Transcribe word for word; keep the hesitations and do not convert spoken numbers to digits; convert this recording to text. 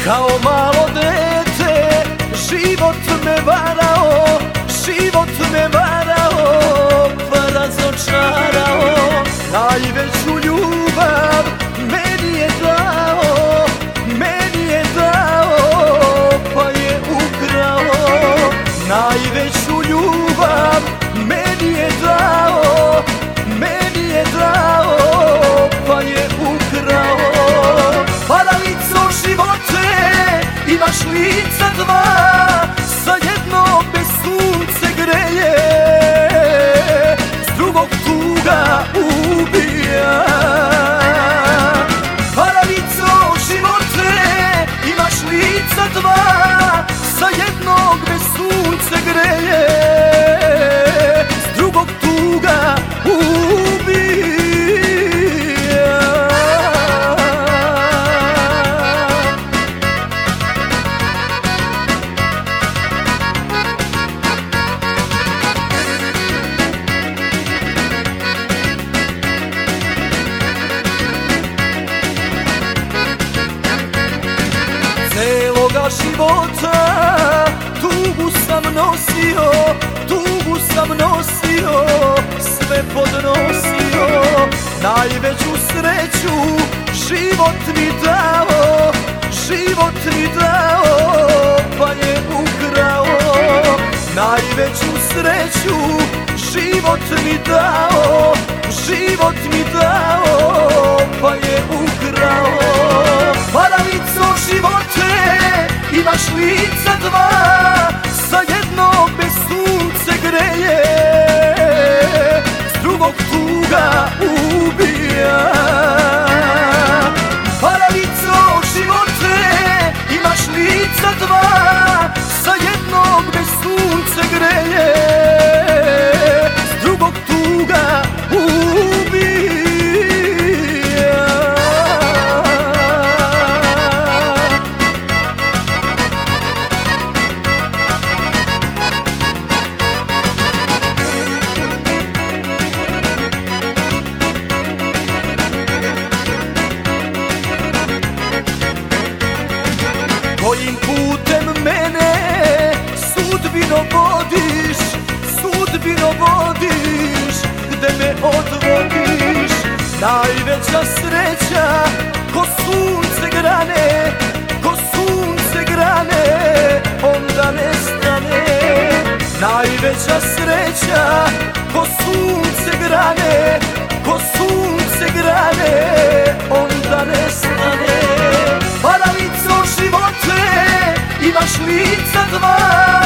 Kao malo dete život me varao, život me varao, pa razočarao. Najveću ljubav meni je dao, meni je dao, pa je ukrao. Najveću ljubav meni je dao, meni je dao, pa je ukrao. Paralico živote, imaš lica dva, sa jednog bez sunce greje, s drugog tuga ubija. Paralico živote, imaš lica dva, sa jednog bez sunce greje, s drugog tuga ubija. Celoga života tugu sam nosio, tugu sam nosio, sve podnosio. Najveću sreću život mi dao, život mi dao, pa je ukrao. Najveću sreću život mi dao, život mi dao, pa je ukrao. Paralico živote, imaš lica dva, sa jednog bez sunce greje, s drugog tuga ubija. Paralico živote, imaš lica dva, sa jednog bez sunce greje, s drugog tuga ubija. Kojim putem mene sudbino vodiš, sudbino vodiš, gde me odvodiš. Najveća sreća ko sunce grane, ko sunce grane, onda nestane. Najveća sreća ko sunce grane, ko sunce grane, onda nestane. Paralico živote, imaš lica dva,